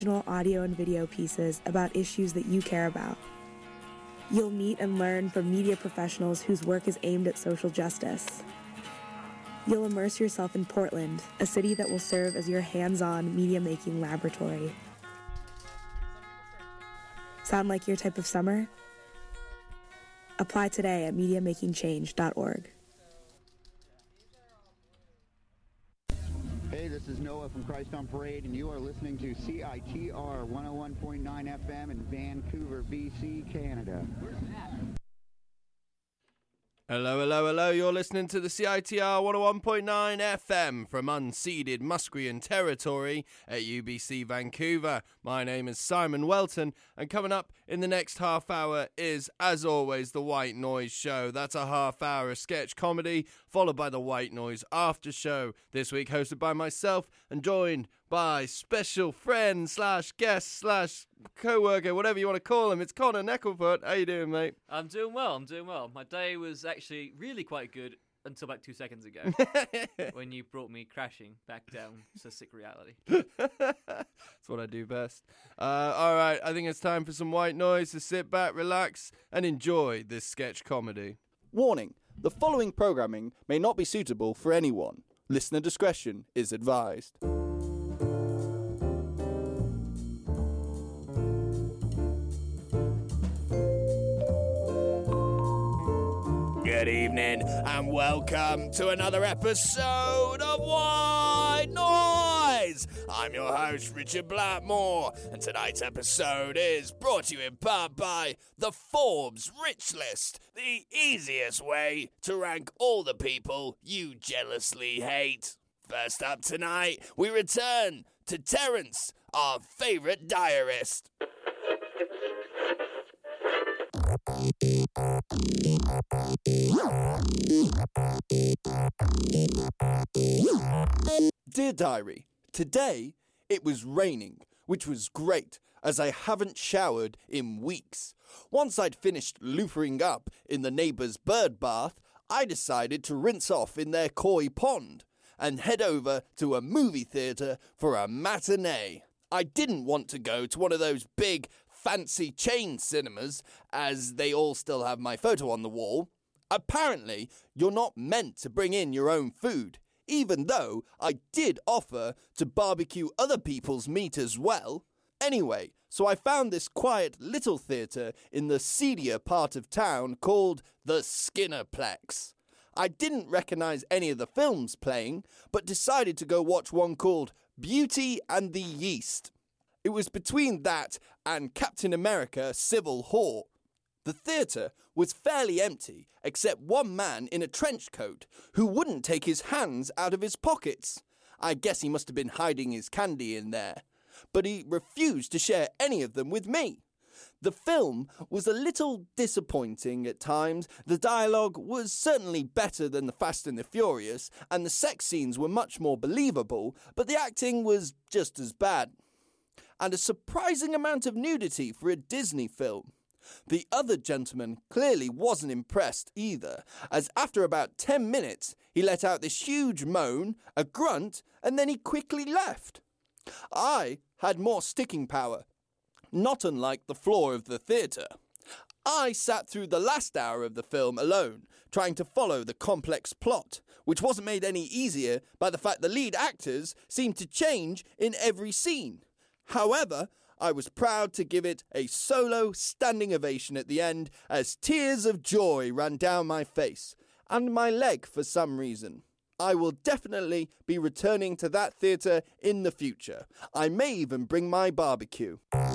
audio and video pieces about issues that you care about. You'll meet and learn from media professionals whose work is aimed at social justice. You'll immerse yourself in Portland, a city that will serve as your hands-on media-making laboratory. Sound like your type of summer? Apply today at MediaMakingChange.org. Hey, this is Noah from Christ on Parade, and you are listening to CITR 101.9 FM in Vancouver, BC, Canada. Hello. You're listening to the CITR 101.9 FM from unceded Musqueam territory at UBC Vancouver. My name is Simon Welton, and coming up in the next half hour is, as always, The White Noise Show. That's a half hour of sketch comedy, followed by The White Noise After Show. This week hosted by myself and joined by special friend / guest / co-worker, whatever you want to call him. It's Connor Necklefoot. How you doing, mate? I'm doing well. My day was actually really quite good until about 2 seconds ago when you brought me crashing back down to sick reality. That's what I do best. All right, I think it's time for some white noise, so sit back, relax, and enjoy this sketch comedy. Warning, the following programming may not be suitable for anyone. Listener discretion is advised. Good evening and welcome to another episode of White Noise. I'm your host, Richard Blackmore, and tonight's episode is brought to you in part by the Forbes Rich List, the easiest way to rank all the people you jealously hate. First up tonight, we return to Terence, our favourite diarist. Dear Diary, today it was raining, which was great, as I haven't showered in weeks. Once I'd finished loofering up in the neighbour's bird bath, I decided to rinse off in their koi pond and head over to a movie theatre for a matinee. I didn't want to go to one of those big, fancy chain cinemas, as they all still have my photo on the wall. Apparently, you're not meant to bring in your own food, even though I did offer to barbecue other people's meat as well. Anyway, so I found this quiet little theatre in the seedier part of town called the Skinnerplex. I didn't recognise any of the films playing, but decided to go watch one called Beauty and the Yeast. It was between that and Captain America Civil War. The theatre was fairly empty, except one man in a trench coat who wouldn't take his hands out of his pockets. I guess he must have been hiding his candy in there. But he refused to share any of them with me. The film was a little disappointing at times. The dialogue was certainly better than The Fast and the Furious, and the sex scenes were much more believable, but the acting was just as bad. And a surprising amount of nudity for a Disney film. The other gentleman clearly wasn't impressed either, as after about 10 minutes, he let out this huge moan, a grunt, and then he quickly left. I had more sticking power, not unlike the floor of the theatre. I sat through the last hour of the film alone, trying to follow the complex plot, which wasn't made any easier by the fact the lead actors seemed to change in every scene. However, I was proud to give it a solo standing ovation at the end as tears of joy ran down my face and my leg for some reason. I will definitely be returning to that theatre in the future. I may even bring my barbecue.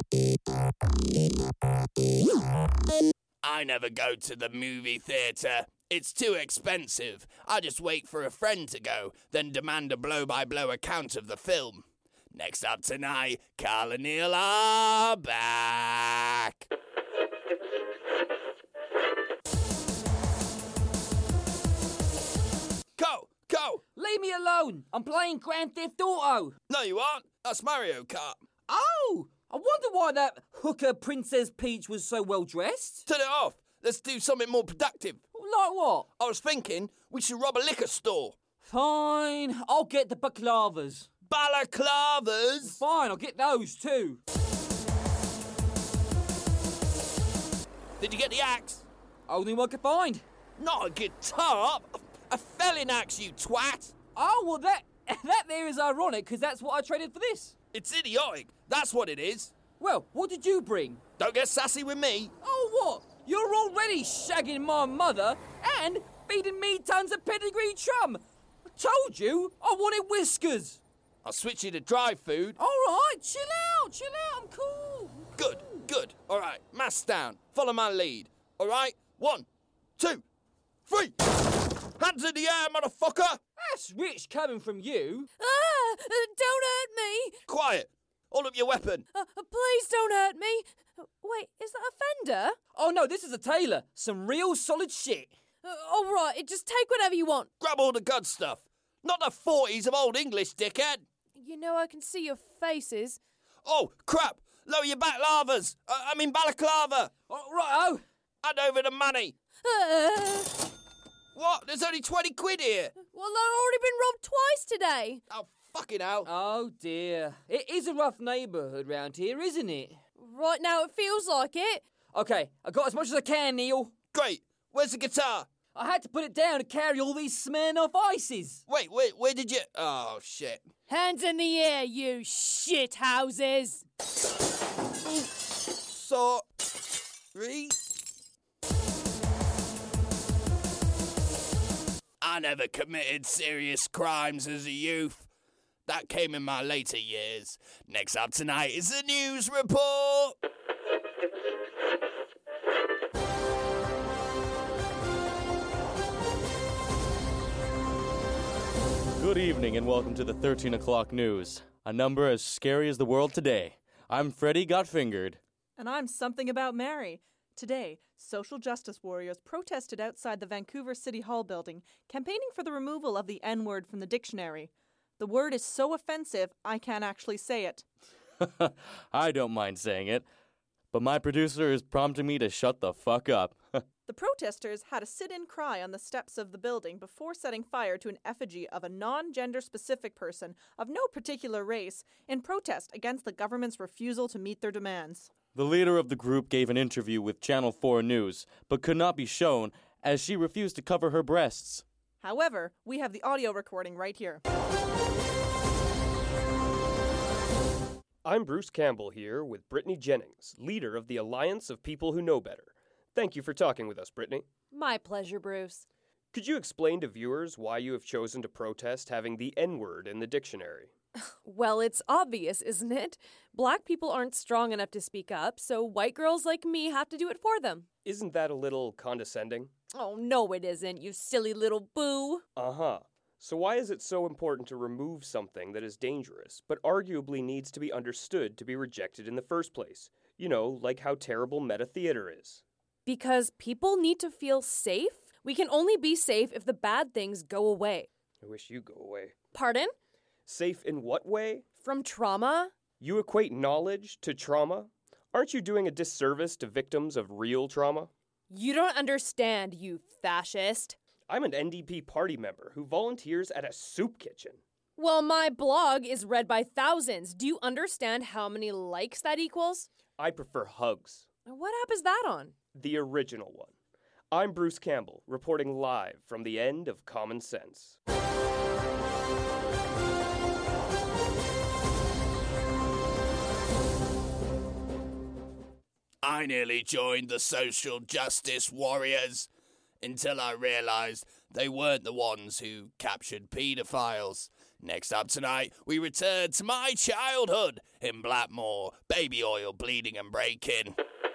I never go to the movie theatre. It's too expensive. I just wait for a friend to go, then demand a blow-by-blow account of the film. Next up tonight, Carl and Neil are back. Go! Leave me alone! I'm playing Grand Theft Auto! No, you aren't. That's Mario Kart. Oh! I wonder why that hooker Princess Peach was so well dressed. Turn it off. Let's do something more productive. Like what? I was thinking we should rob a liquor store. Fine, I'll get the baklavas. Balaclavas? Fine, I'll get those too. Did you get the axe? Only one I could find. Not a guitar! A felling axe, you twat! Oh, well, that there is ironic, because that's what I traded for this. It's idiotic, that's what it is. Well, what did you bring? Don't get sassy with me. Oh, what? You're already shagging my mother and feeding me tons of pedigree chum. I told you I wanted whiskers. I'll switch you to dry food. All right, chill out, I'm cool. Good. All right, mask down. Follow my lead. All right, 1, 2, 3. Hands in the air, motherfucker. That's rich coming from you. Don't hurt me! Quiet. Hold up your weapon. Please don't hurt me! Wait, is that a Fender? Oh, no, this is a Taylor. Some real solid shit. All right, just take whatever you want. Grab all the good stuff. Not the 40s of Old English, dickhead. You know I can see your faces. Oh, crap. Lower your balaclava. Oh, right-o. Hand over the money. What? There's only 20 quid here. Well, I've already been robbed twice today. Oh, fucking hell. Oh, dear. It is a rough neighbourhood round here, isn't it? Right now it feels like it. Okay, I got as much as I can, Neil. Great. Where's the guitar? I had to put it down to carry all these Smirnoff Ices. Wait, where did you... Oh, shit. Hands in the air, you shit houses. Sorry. I never committed serious crimes as a youth. That came in my later years. Next up tonight is the news report. Good evening and welcome to the 13 o'clock news. A number as scary as the world today. I'm Freddie Got Fingered. And I'm Something About Mary. Today, social justice warriors protested outside the Vancouver City Hall building, campaigning for the removal of the N-word from the dictionary. The word is so offensive, I can't actually say it. I don't mind saying it, but my producer is prompting me to shut the fuck up. The protesters had a sit-in cry on the steps of the building before setting fire to an effigy of a non-gender-specific person of no particular race in protest against the government's refusal to meet their demands. The leader of the group gave an interview with Channel 4 News, but could not be shown as she refused to cover her breasts. However, we have the audio recording right here. I'm Bruce Campbell here with Brittany Jennings, leader of the Alliance of People Who Know Better. Thank you for talking with us, Brittany. My pleasure, Bruce. Could you explain to viewers why you have chosen to protest having the N-word in the dictionary? Well, it's obvious, isn't it? Black people aren't strong enough to speak up, so white girls like me have to do it for them. Isn't that a little condescending? Oh, no it isn't, you silly little boo. Uh-huh. So why is it so important to remove something that is dangerous, but arguably needs to be understood to be rejected in the first place? You know, like how terrible meta theater is. Because people need to feel safe. We can only be safe if the bad things go away. I wish you'd go away. Pardon? Safe in what way? From trauma? You equate knowledge to trauma? Aren't you doing a disservice to victims of real trauma? You don't understand, you fascist. I'm an NDP party member who volunteers at a soup kitchen. Well, my blog is read by thousands. Do you understand how many likes that equals? I prefer hugs. What app is that on? The original one. I'm Bruce Campbell, reporting live from the end of Common Sense. I nearly joined the social justice warriors until I realised they weren't the ones who captured paedophiles. Next up tonight, we return to my childhood in Blackmore, baby oil bleeding and breaking.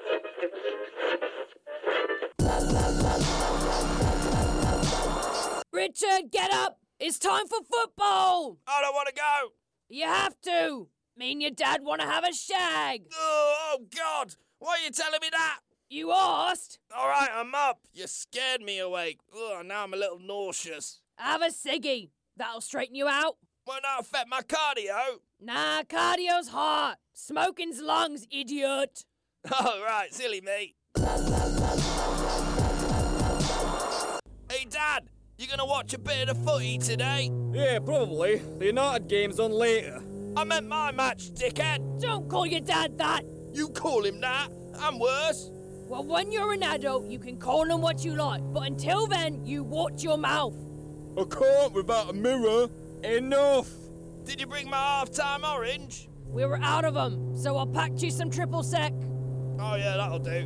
Richard, get up! It's time for football! I don't want to go! You have to! Me and your dad want to have a shag! Oh, God! Why are you telling me that? You asked! All right, I'm up. You scared me awake. Ugh, now I'm a little nauseous. Have a ciggy. That'll straighten you out. Won't that affect my cardio? Nah, cardio's hot. Smoking's lungs, idiot. Oh, right, silly me. Hey, Dad, You gonna watch a bit of the footy today? Yeah, probably. The United game's on later. I meant my match, dickhead. Don't call your dad that. You call him that. I'm worse. Well, when you're an adult, you can call him what you like. But until then, you watch your mouth. I can't without a mirror. Enough. Did you bring my half-time orange? We were out of them, so I packed you some triple sec. Oh yeah, that'll do.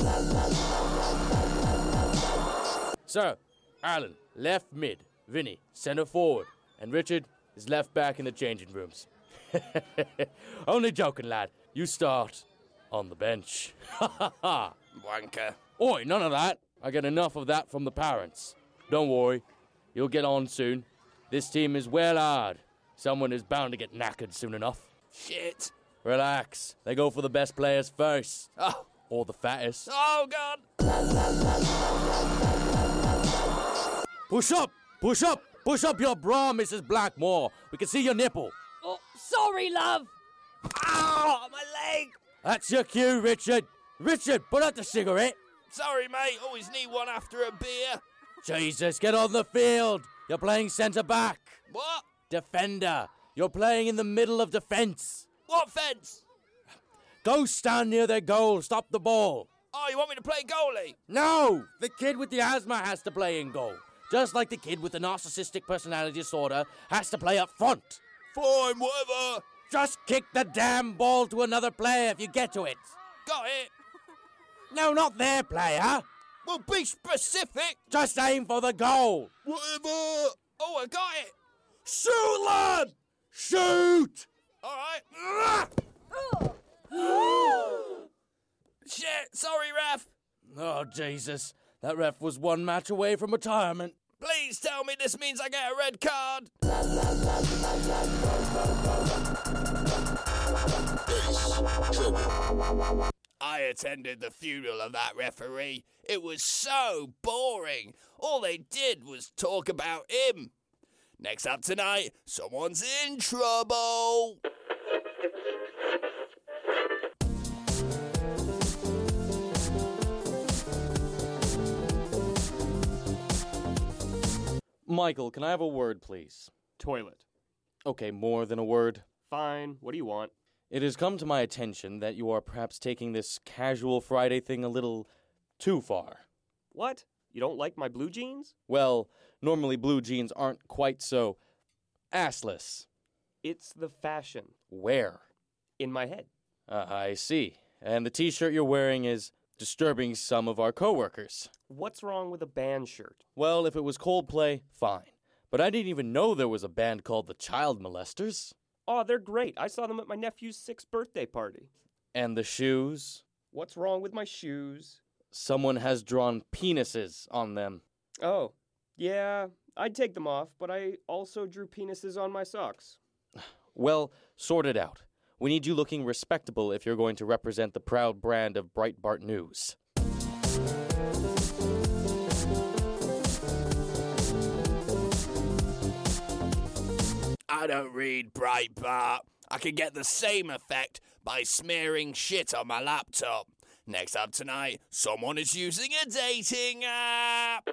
So, Alan, left mid. Vinny, centre forward. And Richard is left back in the changing rooms. Only joking, lad. You start on the bench. Ha ha ha. Wanker. Oi, none of that. I get enough of that from the parents. Don't worry. You'll get on soon. This team is well hard. Someone is bound to get knackered soon enough. Shit. Relax. They go for the best players first. Oh. Or the fattest. Oh, God. Push up! Push up! Push up your bra, Mrs. Blackmore. We can see your nipple. Oh, sorry, love. Ow, my leg. That's your cue, Richard. Richard, put out the cigarette. Sorry, mate. Always need one after a beer. Jesus, get on the field. You're playing centre-back. What? Defender. You're playing in the middle of defence. What fence? Go stand near their goal. Stop the ball. Oh, you want me to play goalie? No! The kid with the asthma has to play in goal. Just like the kid with the narcissistic personality disorder has to play up front. Fine, whatever. Just kick the damn ball to another player if you get to it. Got it. No, not their player. Well, be specific. Just aim for the goal. Whatever. Oh, I got it. Shoot, lad! Shoot! All right. Shit, sorry, ref. Oh, Jesus. That ref was one match away from retirement. Please tell me this means I get a red card. I attended the funeral of that referee. It was so boring. All they did was talk about him. Next up tonight, someone's in trouble. Michael, can I have a word, please? Toilet. Okay, more than a word. Fine. What do you want? It has come to my attention that you are perhaps taking this casual Friday thing a little too far. What? You don't like my blue jeans? Well, normally blue jeans aren't quite so assless. It's the fashion. Where? In my head. I see. And the t-shirt you're wearing is disturbing some of our coworkers. What's wrong with a band shirt? Well, if it was Coldplay, fine. But I didn't even know there was a band called the Child Molesters. Oh, they're great. I saw them at my nephew's 6th birthday party. And the shoes? What's wrong with my shoes? Someone has drawn penises on them. Oh, yeah, I'd take them off, but I also drew penises on my socks. Well, sort it out. We need you looking respectable if you're going to represent the proud brand of Breitbart News. I don't read Breitbart. I can get the same effect by smearing shit on my laptop. Next up tonight, someone is using a dating app.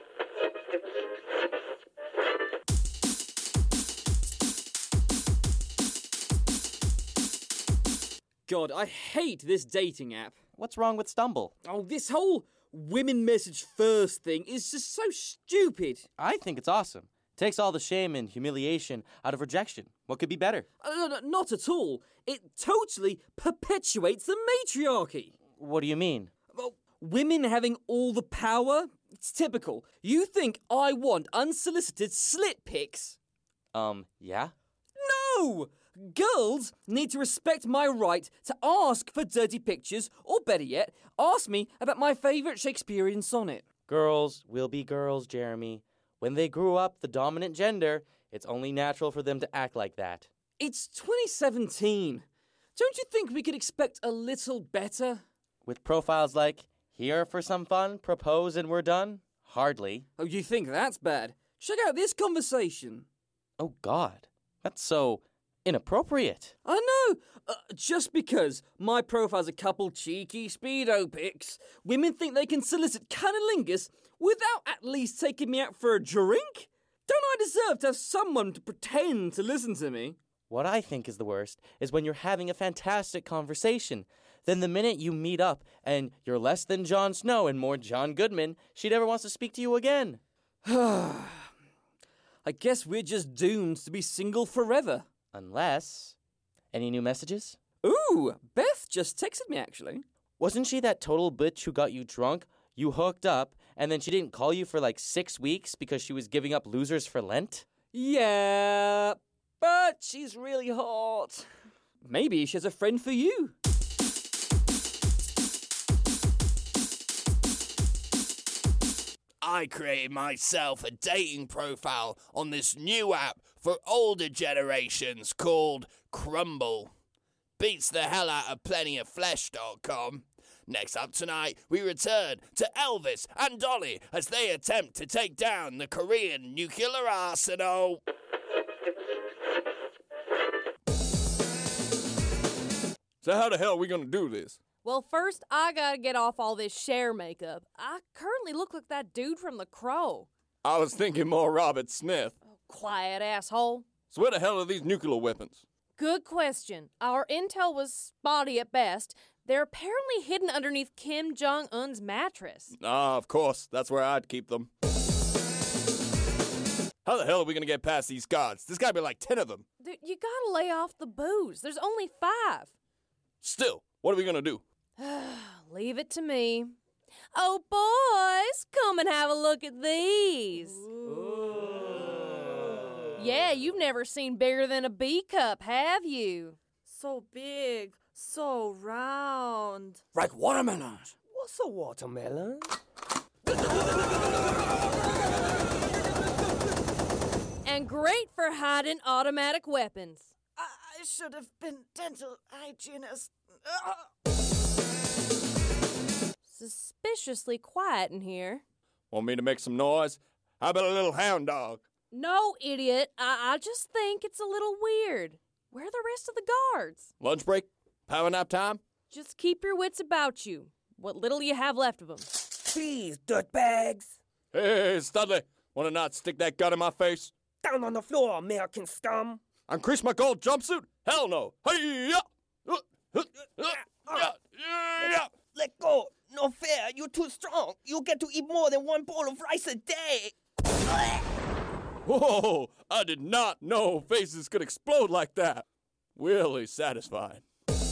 God, I hate this dating app. What's wrong with Stumble? Oh, this whole women message first thing is just so stupid. I think it's awesome. Takes all the shame and humiliation out of rejection. What could be better? No, not at all. It totally perpetuates the matriarchy. What do you mean? Well, women having all the power? It's typical. You think I want unsolicited slit pics? Yeah? No! Girls need to respect my right to ask for dirty pictures, or better yet, ask me about my favourite Shakespearean sonnet. Girls will be girls, Jeremy. When they grew up the dominant gender, it's only natural for them to act like that. It's 2017. Don't you think we could expect a little better? With profiles like, here for some fun, propose and we're done? Hardly. Oh, you think that's bad? Check out this conversation. Oh, God. That's so inappropriate. I know. Just because my profile's a couple cheeky speedo pics, women think they can solicit cunnilingus without at least taking me out for a drink? Don't I deserve to have someone to pretend to listen to me? What I think is the worst is when you're having a fantastic conversation. Then the minute you meet up and you're less than Jon Snow and more John Goodman, she never wants to speak to you again. I guess we're just doomed to be single forever. Unless... Any new messages? Ooh, Beth just texted me, actually. Wasn't she that total bitch who got you drunk, you hooked up, and then she didn't call you for like 6 weeks because she was giving up losers for Lent? Yeah, but she's really hot. Maybe she has a friend for you. I created myself a dating profile on this new app for older generations called Crumble. Beats the hell out of plentyofflesh.com. Next up tonight, we return to Elvis and Dolly as they attempt to take down the Korean nuclear arsenal. So how the hell are we gonna do this? Well, first, I gotta get off all this Cher makeup. I currently look like that dude from The Crow. I was thinking more Robert Smith. Quiet, asshole. So where the hell are these nuclear weapons? Good question. Our intel was spotty at best. They're apparently hidden underneath Kim Jong-un's mattress. Ah, of course. That's where I'd keep them. How the hell are we gonna get past these guards? There's gotta be like 10 of them. Dude, you gotta lay off the booze. There's only 5. Still, what are we gonna do? Leave it to me. Oh, boys, come and have a look at these. Yeah, you've never seen bigger than a B cup, have you? So big, so round. Like watermelons. What's a watermelon? And great for hiding automatic weapons. I should have been dental hygienist. Suspiciously quiet in here. Want me to make some noise? How about a little hound dog? No, idiot. I just think it's a little weird. Where are the rest of the guards? Lunch break? Power nap time? Just keep your wits about you. What little you have left of them. Please, dirtbags. Hey, Studley, wanna not stick that gun in my face? Down on the floor, American scum. Increase my gold jumpsuit? Hell no. Hey-ya! Let go. No fair. You're too strong. You get to eat more than 1 bowl of rice a day. Whoa, I did not know faces could explode like that. Really satisfying.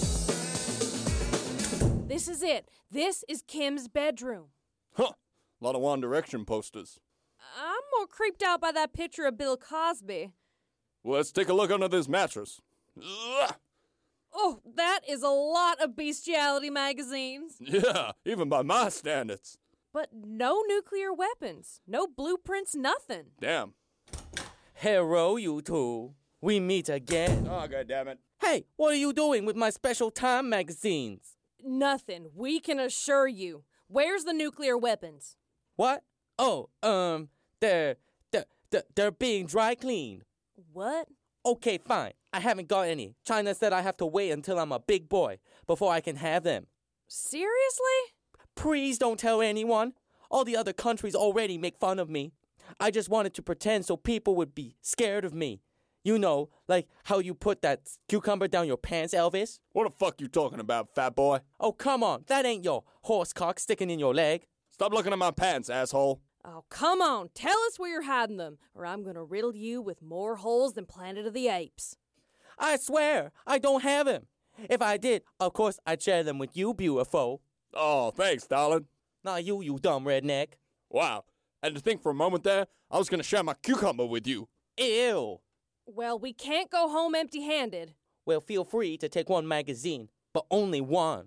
This is it. This is Kim's bedroom. Huh, a lot of One Direction posters. I'm more creeped out by that picture of Bill Cosby. Well, let's take a look under this mattress. Ugh. Oh, that is a lot of bestiality magazines. Yeah, even by my standards. But no nuclear weapons. No blueprints, nothing. Damn. Hello, you two. We meet again. Oh, goddammit. Hey, what are you doing with my special time magazines? Nothing. We can assure you. Where's the nuclear weapons? What? Oh, they're being dry cleaned. What? Okay, fine. I haven't got any. China said I have to wait until I'm a big boy before I can have them. Seriously? Please don't tell anyone. All the other countries already make fun of me. I just wanted to pretend so people would be scared of me. You know, like how you put that cucumber down your pants, Elvis? What the fuck you talking about, fat boy? Oh, come on. That ain't your horse cock sticking in your leg. Stop looking at my pants, asshole. Oh, come on. Tell us where you're hiding them, or I'm gonna riddle you with more holes than Planet of the Apes. I swear, I don't have them. If I did, of course I'd share them with you, beautiful. Oh, thanks, darling. Not you dumb redneck. Wow. And to think for a moment there, I was gonna share my cucumber with you. Ew. Well, we can't go home empty-handed. Well, feel free to take one magazine, but only one.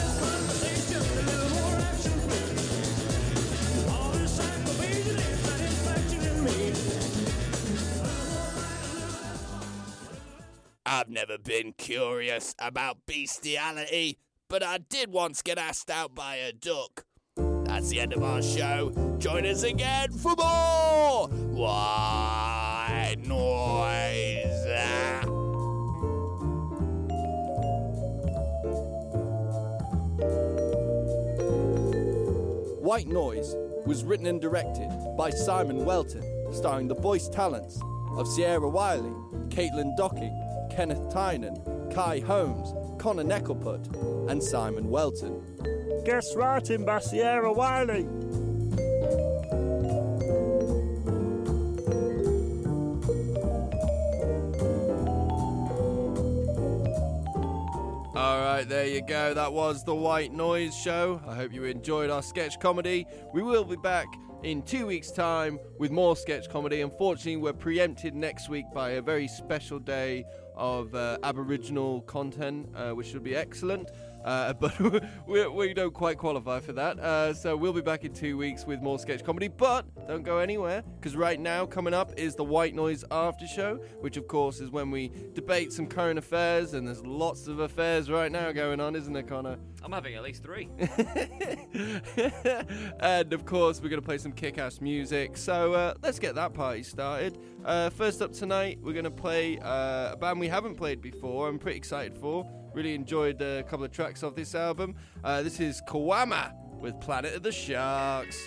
I've never been curious about bestiality, but I did once get asked out by a duck. That's the end of our show. Join us again for more White Noise. White Noise was written and directed by Simon Welton starring the voice talents of Sierra Wiley, Caitlin Docking, Kenneth Tynan, Kai Holmes, Connor Neckelput, and Simon Welton. Guest writing by Sierra Wiley. Alright, there you go. That was The White Noise Show. I hope you enjoyed our sketch comedy. We will be back in 2 weeks' time with more sketch comedy. Unfortunately, we're preempted next week by a very special day of Aboriginal content, which should be excellent. But we don't quite qualify for that. So we'll be back in 2 weeks with more sketch comedy. But don't go anywhere, because right now, coming up is the White Noise After Show, which, of course, is when we debate some current affairs. And there's lots of affairs right now going on, isn't there, Connor? I'm having at least 3. And, of course, we're going to play some kick-ass music. So let's get that party started. First up tonight, we're going to play a band we haven't played before. I'm pretty excited for. Really enjoyed a couple of tracks off this album. This is Kawama with Planet of the Sharks.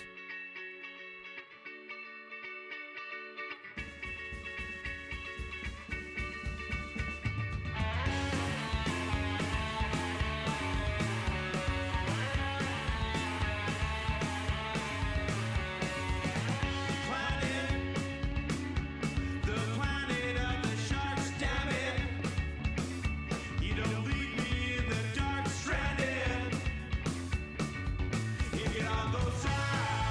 It all goes south.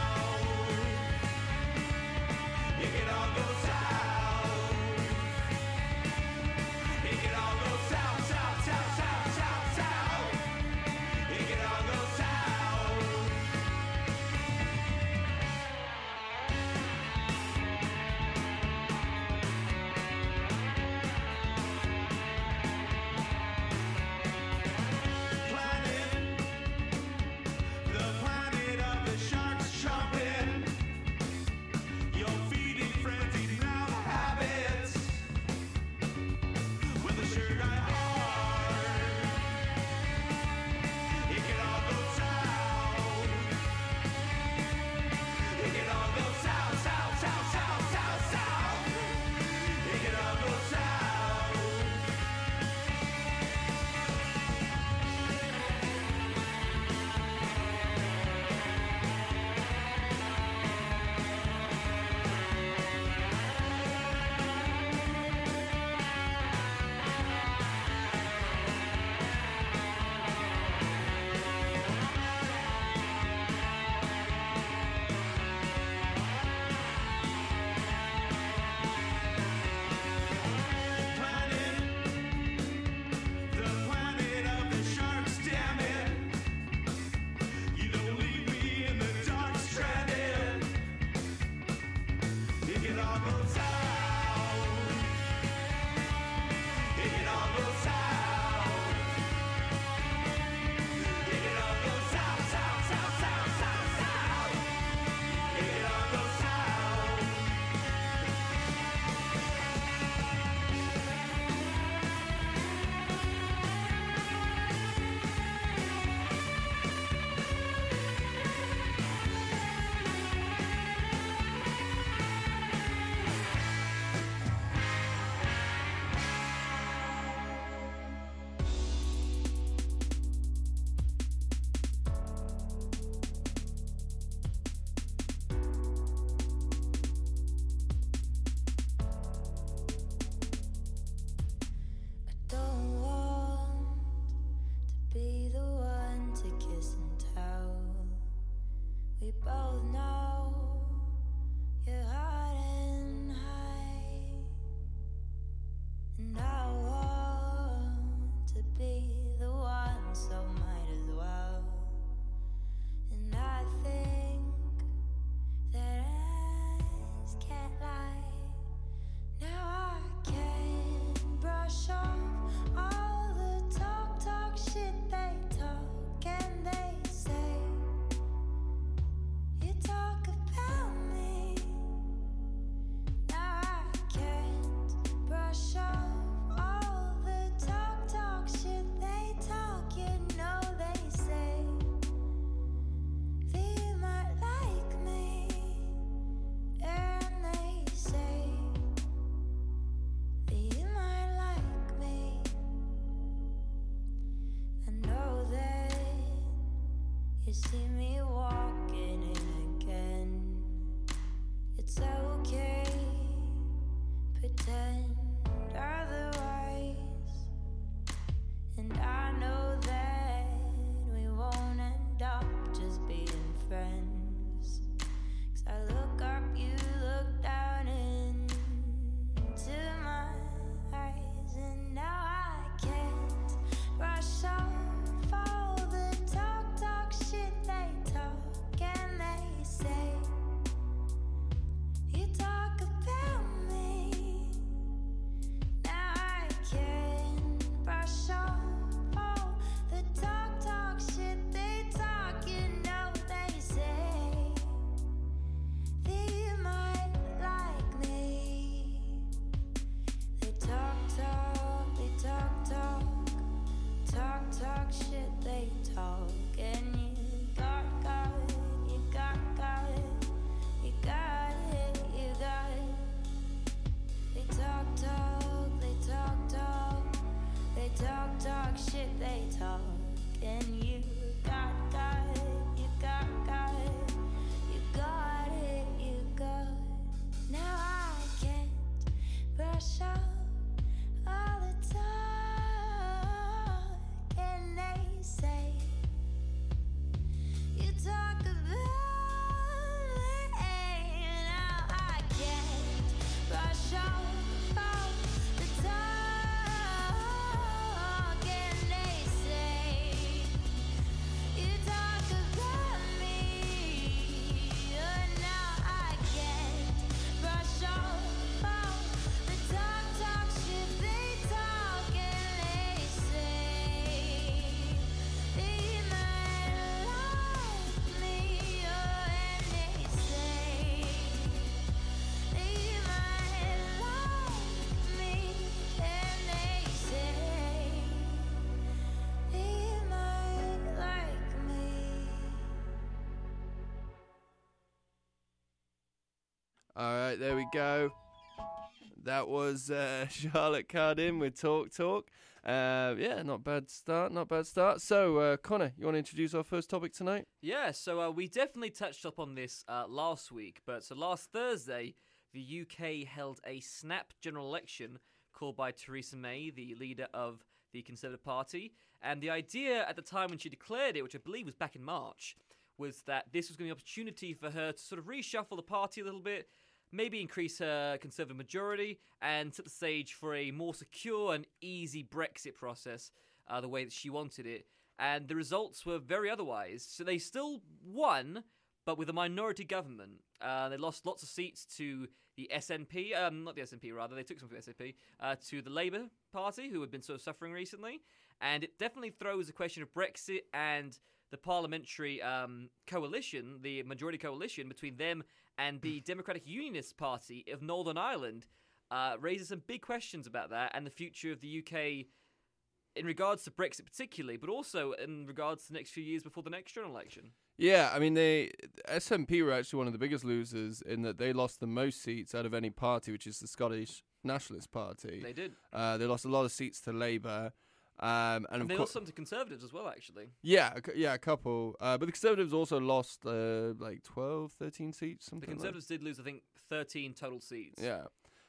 right, there we go. That was Charlotte Cardin with Talk Talk. Yeah, not bad start. So, Connor, you want to introduce our first topic tonight? Yeah, so we definitely touched up on this last week, but so last Thursday, the UK held a snap general election called by Theresa May, the leader of the Conservative Party, and the idea at the time when she declared it, which I believe was back in March, was that this was going to be an opportunity for her to sort of reshuffle the party a little bit, maybe increase her Conservative majority, and set the stage for a more secure and easy Brexit process the way that she wanted it. And the results were very otherwise. So they still won, but with a minority government. They lost lots of seats to the SNP, not the SNP rather, they took some from the SNP, to the Labour Party, who had been sort of suffering recently. And it definitely throws the question of Brexit and the parliamentary coalition, the majority coalition between them and the Democratic Unionist Party of Northern Ireland, raises some big questions about that and the future of the UK in regards to Brexit particularly, but also in regards to the next few years before the next general election. Yeah, I mean, SNP were actually one of the biggest losers in that they lost the most seats out of any party, which is the Scottish Nationalist Party. They did. They lost a lot of seats to Labour. And they lost some to Conservatives as well, actually. Yeah, a couple. But the Conservatives also lost like 12, 13 seats, something. The Conservatives did lose, I think, 13 total seats. Yeah.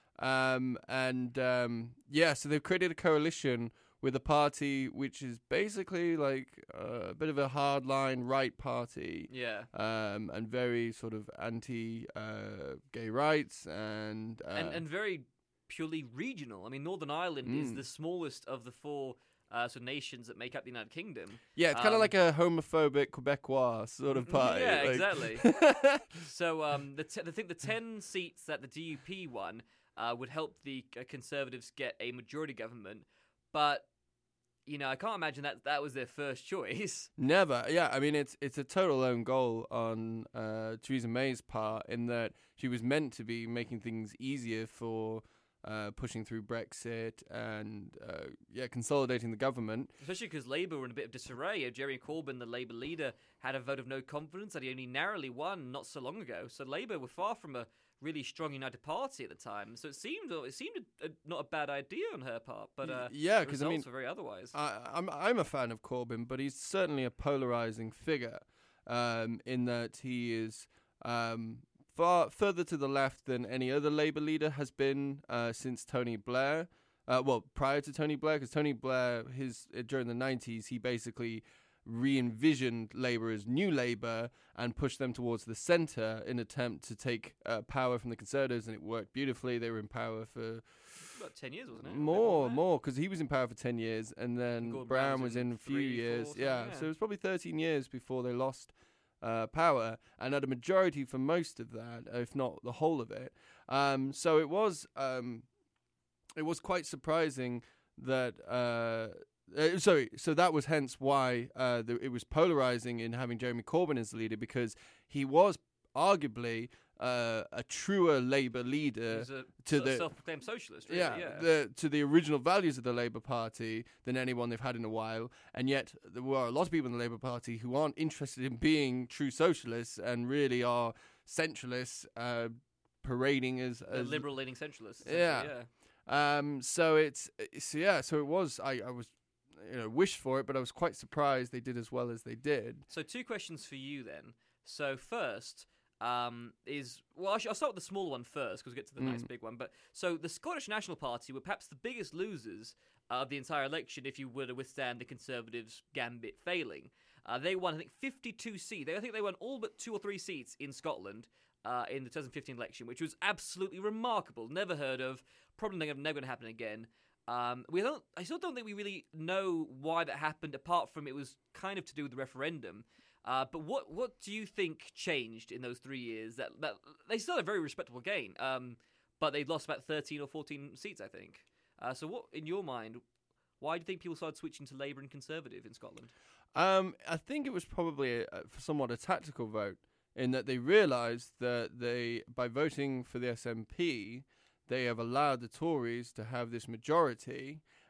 So they've created a coalition with a party which is basically like a bit of a hardline right party. Yeah. And very sort of anti gay rights and very purely regional. I mean, Northern Ireland is the smallest of the four sort of nations that make up the United Kingdom. Yeah, it's kind of like a homophobic Quebecois sort of party. Yeah, exactly. So I think the 10 seats that the DUP won would help the Conservatives get a majority government, but I can't imagine that was their first choice. Never. Yeah, I mean, it's a total own goal on Theresa May's part in that she was meant to be making things easier for pushing through Brexit and consolidating the government. Especially because Labour were in a bit of disarray. Jeremy Corbyn, the Labour leader, had a vote of no confidence that he only narrowly won not so long ago. So Labour were far from a really strong united party at the time. So it seemed not a bad idea on her part. But yeah, because results were very otherwise. I'm a fan of Corbyn, but he's certainly a polarising figure in that he is far further to the left than any other Labour leader has been since Tony Blair. Prior to Tony Blair, because Tony Blair, during the 90s, he basically re-envisioned Labour as New Labour and pushed them towards the centre in an attempt to take power from the Conservatives, and it worked beautifully. They were in power for about 10 years, wasn't it? More, because he was in power for 10 years, and then Brown was in a few years. So it was probably 13 years before they lost power, and had a majority for most of that, if not the whole of it. So it was quite surprising that. So that was hence why it was polarizing in having Jeremy Corbyn as the leader, because he was arguably a truer Labour leader to the self-proclaimed socialist. Really, to the original values of the Labour Party than anyone they've had in a while, and yet there were a lot of people in the Labour Party who aren't interested in being true socialists and really are centralists, parading as liberal-leaning centralists. Yeah. So it was. I was. Wished for it, but I was quite surprised they did as well as they did. So 2 questions for you then. So first I'll start with the small one first because we'll get to the nice big one. But so the Scottish National Party were perhaps the biggest losers of the entire election if you were to withstand the Conservatives' gambit failing. They won, I think, 52 seats. I think they won all but 2 or 3 seats in Scotland in the 2015 election, which was absolutely remarkable. Never heard of. Probably never going to happen again. I still don't think we really know why that happened, apart from it was kind of to do with the referendum. But what do you think changed in those 3 years? That they still had a very respectable gain, but they lost about 13 or 14 seats, I think. So what, in your mind, why do you think people started switching to Labour and Conservative in Scotland? I think it was probably somewhat a tactical vote, in that they realised that by voting for the SNP, they have allowed the Tories to have this majority,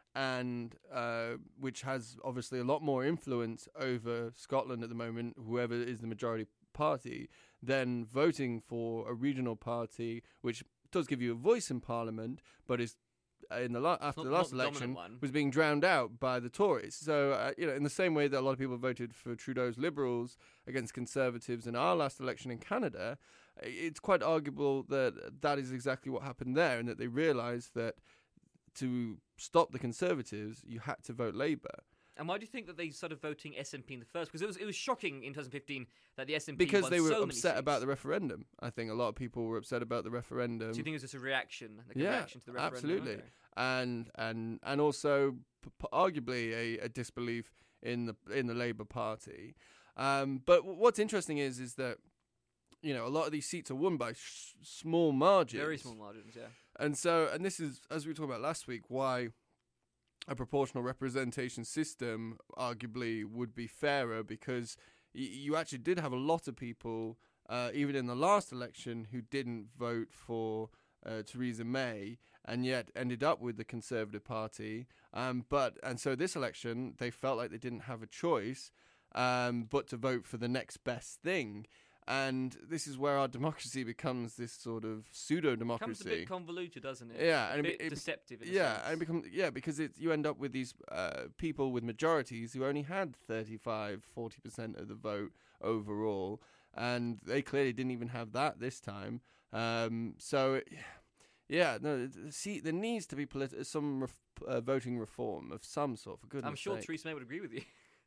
and which has obviously a lot more influence over Scotland at the moment, whoever is the majority party, than voting for a regional party, which does give you a voice in Parliament, but is after the last election was being drowned out by the Tories. So in the same way that a lot of people voted for Trudeau's Liberals against Conservatives in our last election in Canada, it's quite arguable that that is exactly what happened there, and that they realised that to stop the Conservatives, you had to vote Labour. And why do you think that they started voting SNP in the first? Because it was shocking in 2015 that the SNP because won they were so upset many about seats. the referendum. I think a lot of people were upset about the referendum. Do you think it was just a reaction? Like a Yeah, reaction to the referendum? absolutely. Okay. And also arguably a disbelief in the Labour Party. But what's interesting is that a lot of these seats are won by small margins. Very small margins, yeah. And this is, as we were talking about last week, why a proportional representation system arguably would be fairer, because you actually did have a lot of people, even in the last election, who didn't vote for Theresa May and yet ended up with the Conservative Party. And so this election, they felt like they didn't have a choice but to vote for the next best thing. And this is where our democracy becomes this sort of pseudo-democracy. It becomes a bit convoluted, doesn't it? Yeah, and and a bit deceptive. In a yeah, sense. and it becomes because you end up with these people with majorities who only had 35-40% of the vote overall, and they clearly didn't even have that this time. There needs to be some voting reform of some sort. For goodness' I'm sure sake. Theresa May would agree with you.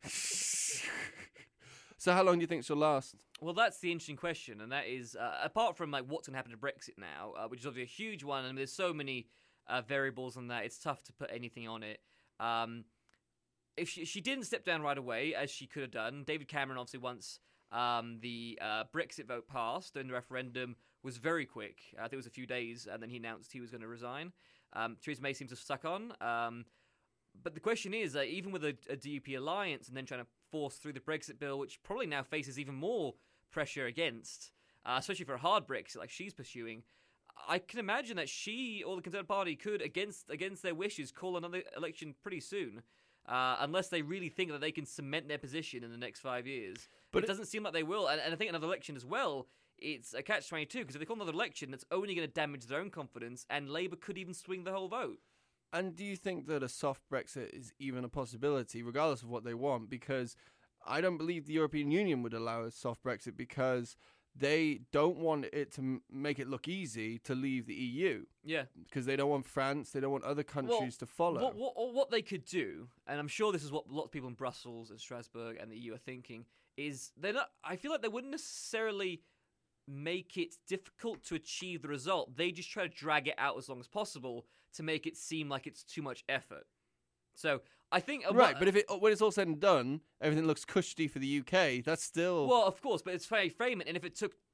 So how long do you think she'll last? Well, that's the interesting question, and that is, apart from what's going to happen to Brexit now, which is obviously a huge one, and there's so many variables on that, it's tough to put anything on it. If she didn't step down right away, as she could have done, David Cameron obviously once the Brexit vote passed during the referendum was very quick. I think it was a few days, and then he announced he was going to resign. Theresa May seems to have stuck on. But the question is, even with a DUP alliance and then trying to force through the Brexit bill, which probably now faces even more pressure against, especially for a hard Brexit like she's pursuing, I can imagine that she or the Conservative Party could, against their wishes, call another election pretty soon, unless they really think that they can cement their position in the next 5 years. But it doesn't seem like they will, and I think another election as well, it's a catch-22, because if they call another election, it's only going to damage their own confidence, and Labour could even swing the whole vote. And do you think that a soft Brexit is even a possibility, regardless of what they want? Because I don't believe the European Union would allow a soft Brexit, because they don't want it to make it look easy to leave the EU. Yeah. Because they don't want France, they don't want other countries to follow. What they could do, and I'm sure this is what lots of people in Brussels and Strasbourg and the EU are thinking, is I feel like they wouldn't necessarily make it difficult to achieve the result. They just try to drag it out as long as possible to make it seem like it's too much effort. So I think right, but when it's all said and done, everything looks cushy for the UK. That's still of course, but it's frame it. And if it took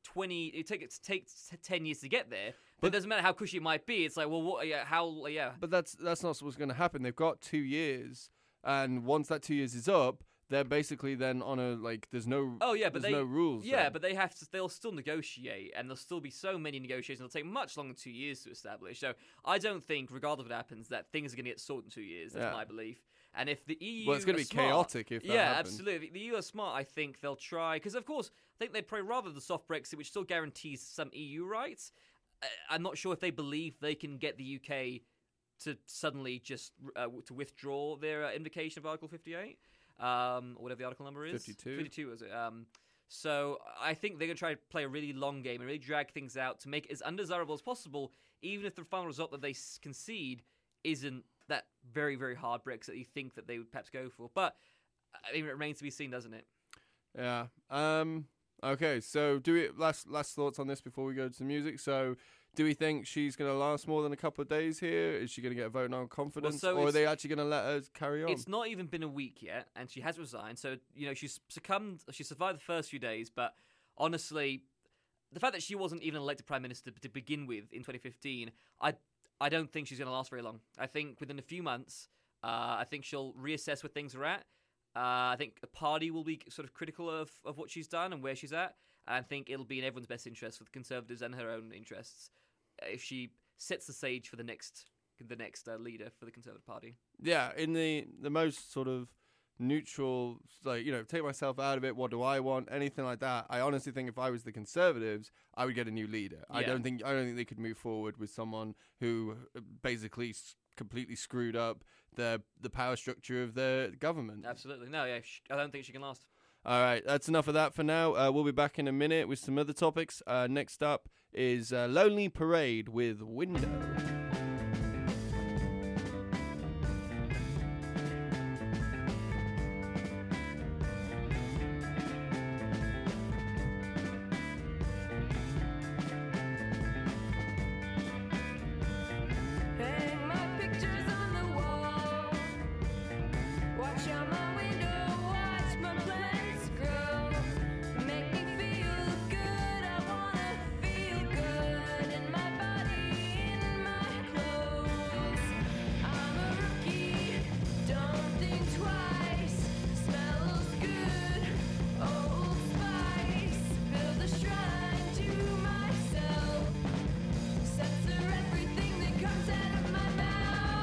10 years to get there, but it doesn't matter how cushy it might be. It's like, well, But that's not what's going to happen. They've got 2 years, and once that 2 years is up, they're basically then on a there's no no rules. Yeah, but they'll still negotiate, and there'll still be so many negotiations. It'll take much longer than 2 years to establish. So I don't think, regardless of what happens, that things are going to get sorted in 2 years. That's my belief. And if the EU, it's going to be chaotic if that happens. Absolutely. If the EU are smart, I think they'll try, because of course I think they'd probably rather the soft Brexit, which still guarantees some EU rights. I'm not sure if they believe they can get the UK to suddenly just to withdraw their invocation of Article 58. Or whatever the article number is. 52 is it? So I think they're going to try to play a really long game and really drag things out to make it as undesirable as possible, even if the final result that they concede isn't that very, very hard Brexit that you think that they would perhaps go for. But I mean, it remains to be seen, doesn't it? Yeah. Okay, so last thoughts on this before we go to the music. So do we think she's going to last more than a couple of days here? Is she going to get a vote on confidence? Or are they actually going to let her carry on? It's not even been a week yet, and she has resigned. So, she's survived the first few days, but honestly, the fact that she wasn't even elected Prime Minister to begin with in 2015, I don't think she's going to last very long. I think within a few months, I think she'll reassess where things are at. I think the party will be sort of critical of what she's done and where she's at. And I think it'll be in everyone's best interest, for the Conservatives and her own interests, if she sets the stage for the next the next leader for the Conservative Party. Yeah, in the most sort of neutral, like, take myself out of it, what do I want, anything like that. I honestly think if I was the Conservatives, I would get a new leader. Yeah. I don't think they could move forward with someone who basically completely screwed up the power structure of the government. Absolutely. No, yeah, I don't think she can last. All right, that's enough of that for now. We'll be back in a minute with some other topics. Next up is Lonely Parade with Window. Hang my pictures on the wall. Watch out my window, watch my plants grow. Make me feel good, I wanna feel good in my body, in my clothes. I'm a rookie, don't think twice. Smells good, Old Spice. Build a shrine to myself. Censor everything that comes out of my mouth.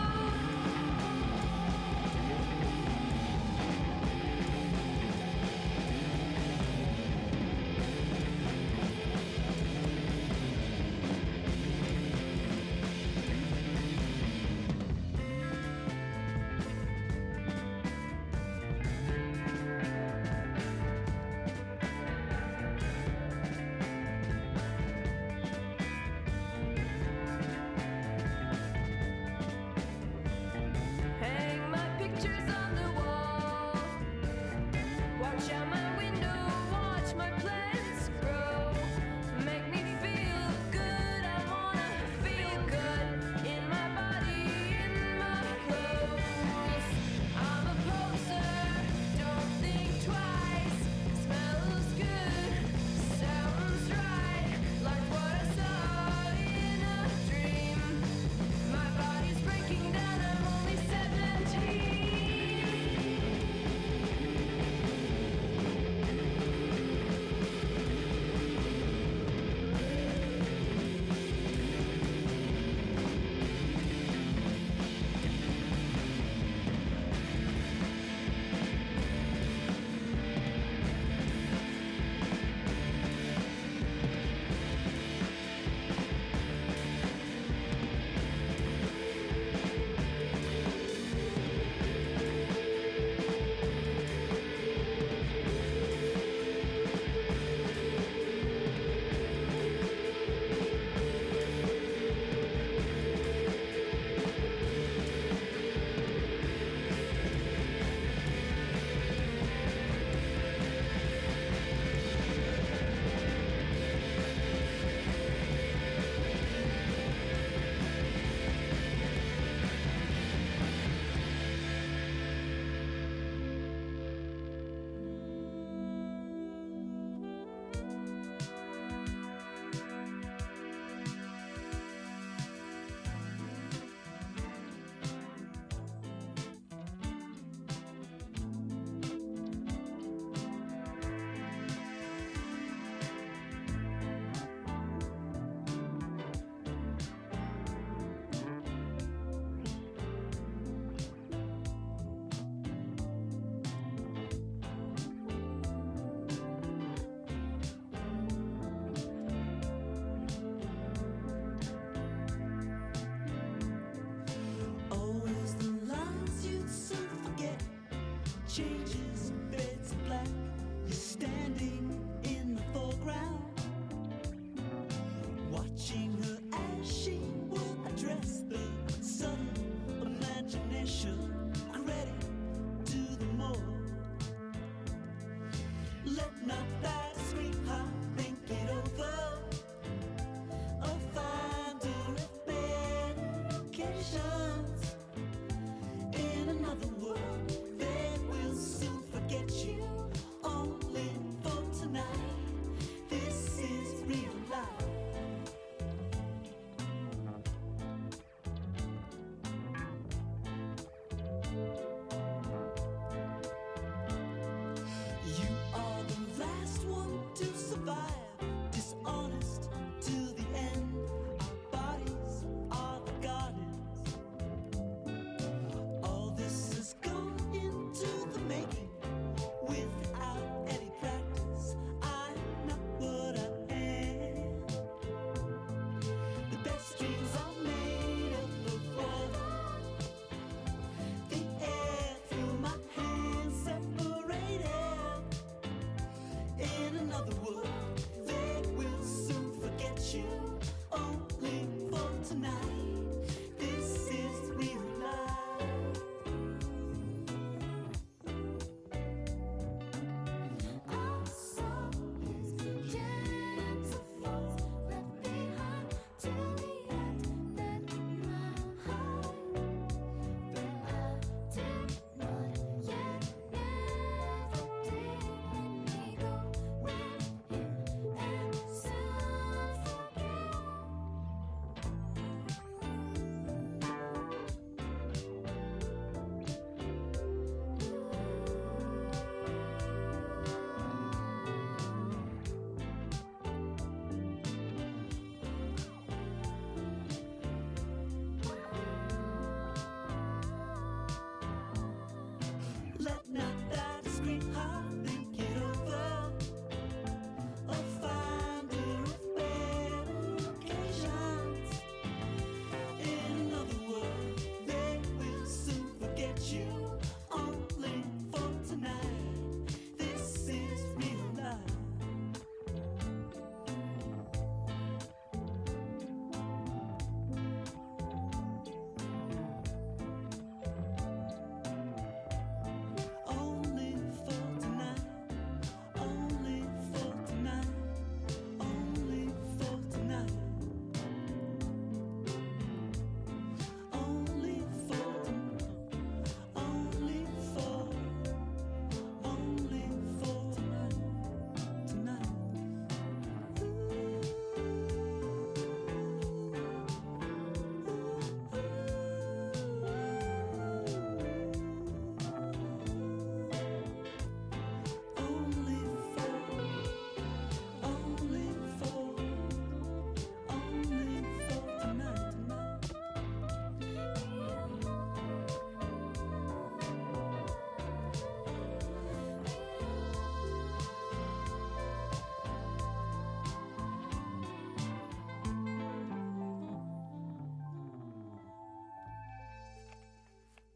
Hang my pictures on the wall. Watch out my window, watch my plants grow. Make me feel good, I wanna feel good in my body, in my clothes. I'm a poser, don't think twice. Smells good, sounds right, like what I saw in a dream. My body's breaking down, I'm only 17. Always the lines you'd soon forget. Changes, fades to black. You're standing in the foreground, watching her as she will address the sudden imagination. Credit to the more. Let not that sweetheart think it over. A finder of medications. In another world, they will soon forget you. Only for tonight. This is real life. You are the last one.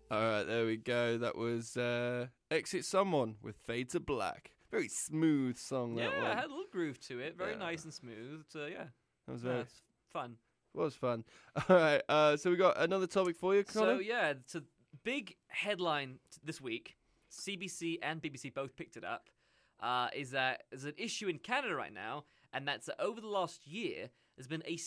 All right, there we go. That was Exit Someone with Fade to Black. Very smooth song, that Yeah, one. it had a little groove to it. Very Yeah. nice and smooth. So, yeah. That was Yeah, very it's fun. was fun. All right, so we got another topic for you, Connor? So, yeah, it's a big headline this week. CBC and BBC both picked it up. Is that there's an issue in Canada right now, and that's that over the last year, there's been a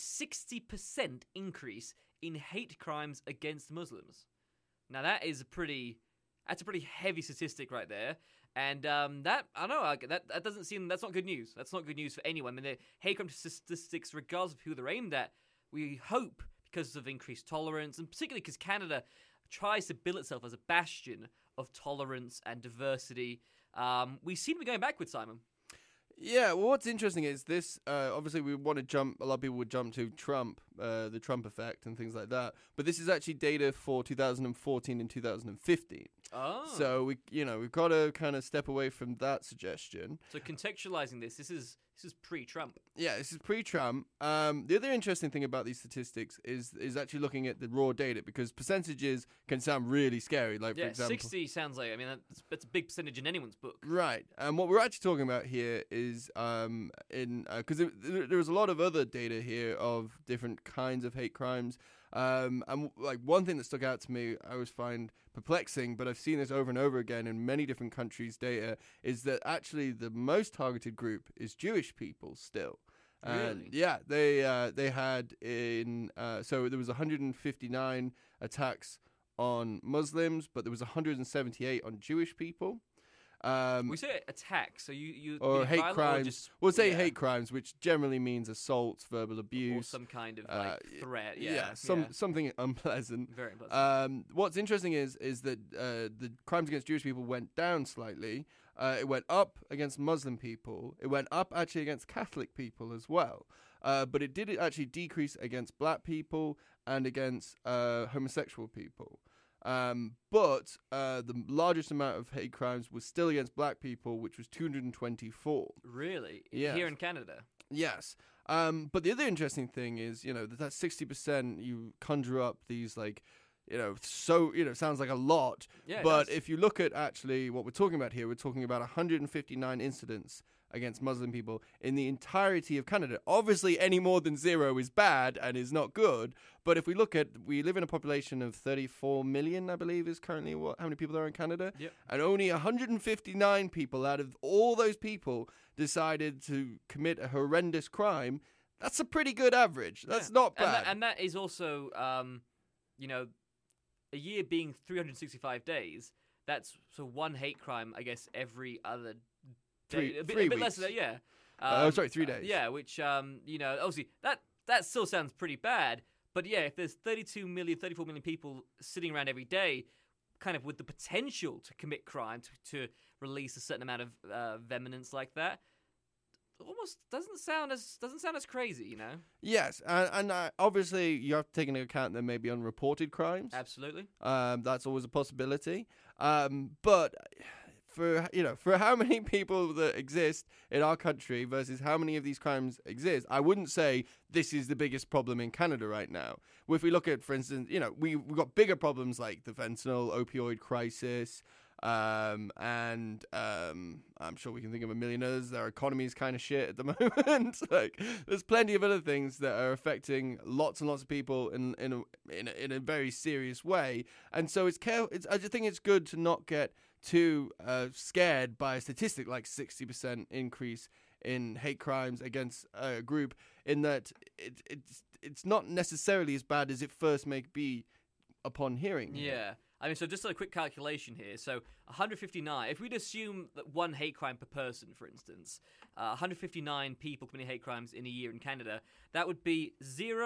60% increase in hate crimes against Muslims. Now, that's a pretty heavy statistic right there. And that, I don't know, that doesn't seem, that's not good news. That's not good news for anyone. I mean, the hate crime statistics, regardless of who they're aimed at, we hope because of increased tolerance, and particularly because Canada tries to bill itself as a bastion of tolerance and diversity, we seem to be going backwards, Simon. Yeah, well, what's interesting is this, obviously we want to jump, a lot of people would jump to Trump, the Trump effect and things like that, but this is actually data for 2014 and 2015. Oh. So, we've got to kind of step away from that suggestion. So contextualizing this is pre-Trump. Yeah, this is pre-Trump. The other interesting thing about these statistics is actually looking at the raw data, because percentages can sound really scary. Like, Yeah, for example, 60 sounds like, I mean, that's a big percentage in anyone's book. right. And what we're actually talking about here is because there was a lot of other data here of different kinds of hate crimes. And like one thing that stuck out to me, I always find perplexing, but I've seen this over and over again in many different countries' data, is that actually the most targeted group is Jewish people still. Really? Yeah, they had so there was 159 attacks on Muslims, but there was 178 on Jewish people. We say attack, so you Or mean hate violent or crimes. just- We'll say yeah, hate crimes, which generally means assaults, verbal abuse, or some kind of like threat. something unpleasant. Very unpleasant. What's interesting is that the crimes against Jewish people went down slightly. It went up against Muslim people. It went up actually against Catholic people as well. But it did actually decrease against black people and against homosexual people. But the largest amount of hate crimes was still against black people, which was 224. Really? Yes. Here in Canada? Yes. But the other interesting thing is, that 60%, you conjure up these sounds like a lot. Yeah, it but does. if you look at actually what we're talking about here, we're talking about 159 incidents against Muslim people in the entirety of Canada. Obviously, any more than zero is bad and is not good. But if we live in a population of 34 million, I believe, is currently how many people there are in Canada. Yep. And only 159 people out of all those people decided to commit a horrendous crime. That's a pretty good average. That's not bad. And that is also, a year being 365 days. That's so one hate crime, I guess, every other day. A bit less than that, yeah. 3 days. Yeah, which, obviously, that still sounds pretty bad. But yeah, if there's 34 million people sitting around every day, kind of with the potential to commit crime, to release a certain amount of vehementance like that, almost doesn't sound as crazy, Yes, and obviously you have to take into account there may be unreported crimes. Absolutely. That's always a possibility. But for how many people that exist in our country versus how many of these crimes exist, I wouldn't say this is the biggest problem in Canada right now. If we look at, for instance, we've got bigger problems like the fentanyl opioid crisis. And I'm sure we can think of a million others. Our economy is kind of shit at the moment. There's plenty of other things that are affecting lots and lots of people in a very serious way. And so I just think it's good to not get too scared by a statistic like 60% increase in hate crimes against a group, in that it's not necessarily as bad as it first may be upon hearing. Yeah. I mean, so just a quick calculation here. So 159, if we'd assume that one hate crime per person, for instance, 159 people committing hate crimes in a year in Canada, that would be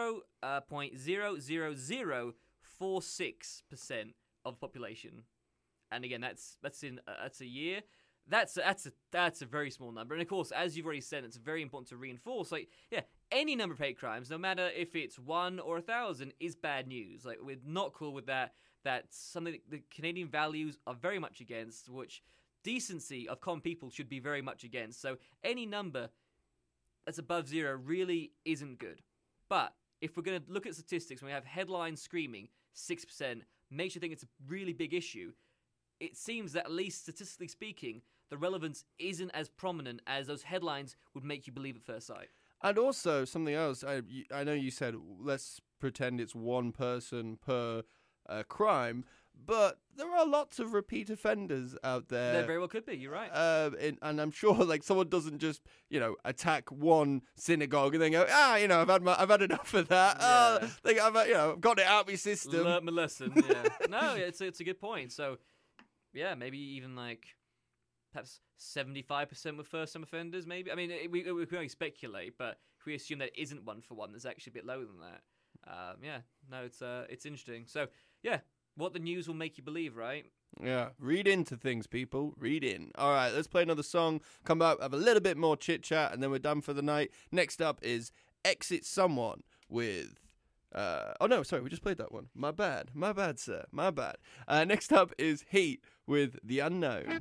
0.00046% of the population. And again, that's a year. That's a very small number. And of course, as you've already said, it's very important to reinforce, any number of hate crimes, no matter if it's 1 or 1,000, is bad news. We're not cool with that. That's something that the Canadian values are very much against, which decency of common people should be very much against. So any number that's above zero really isn't good. But if we're going to look at statistics, when we have headlines screaming 6%, makes you think it's a really big issue, it seems that, at least statistically speaking, the relevance isn't as prominent as those headlines would make you believe at first sight. And also, something else, I know you said, let's pretend it's one person per crime, but there are lots of repeat offenders out there. There very well could be, you're right. And I'm sure, like, someone doesn't just, attack one synagogue and then go, I've had enough of that. I've got it out of my system. Learned my lesson, yeah. No, it's a good point. So, yeah, maybe even, like, perhaps 75% were first-time offenders, maybe. I mean, we can only speculate, but if we assume that isn't one for one, there's actually a bit lower than that. It's interesting. So, yeah, what the news will make you believe, right? Yeah, read into things, people. Read in. All right, let's play another song, come back, have a little bit more chit-chat, and then we're done for the night. Next up is Exit Someone with... we just played that one. My bad, sir. My bad. Next up is Heat with The Unknown.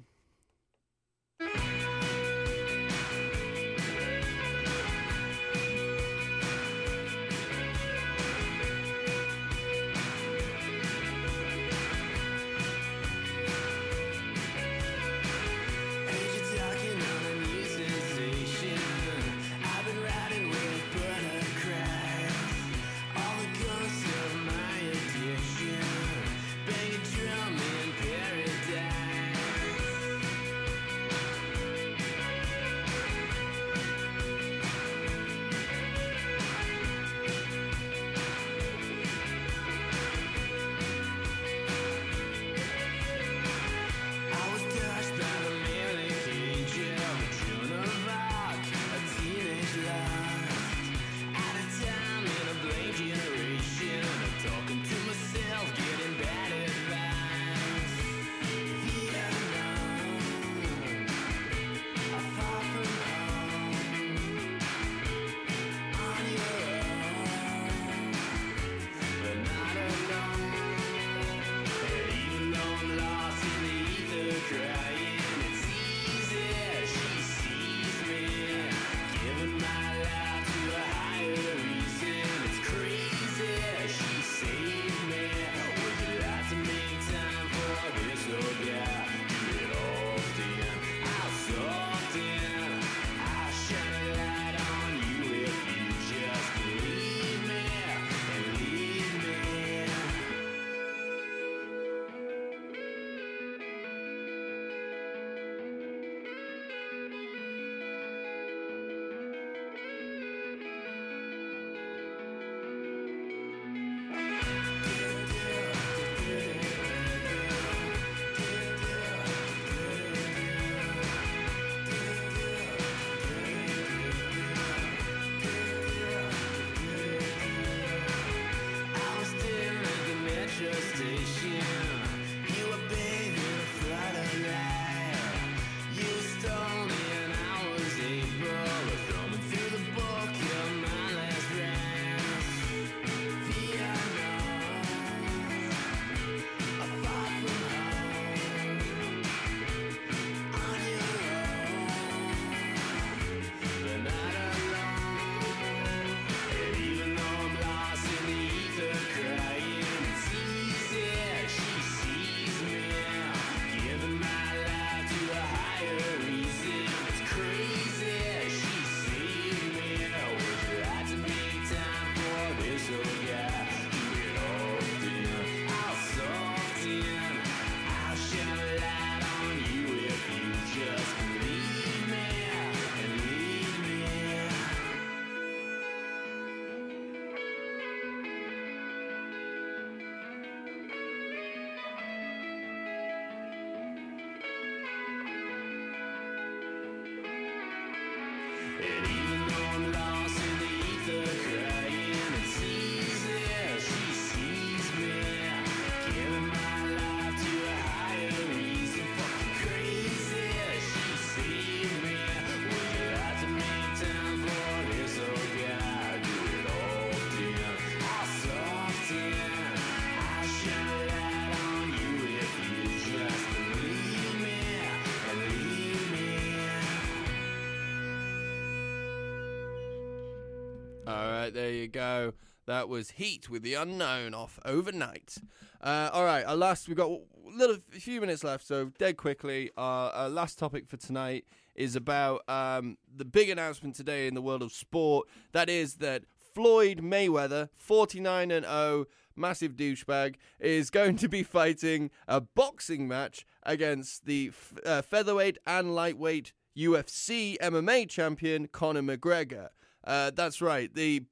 All right, there you go. That was Heat with The Unknown off Overnight. All right, we've got a few minutes left, so dead quickly. Our last topic for tonight is about the big announcement today in the world of sport. That is that Floyd Mayweather, 49-0, massive douchebag, is going to be fighting a boxing match against the featherweight and lightweight UFC MMA champion Conor McGregor. That's right,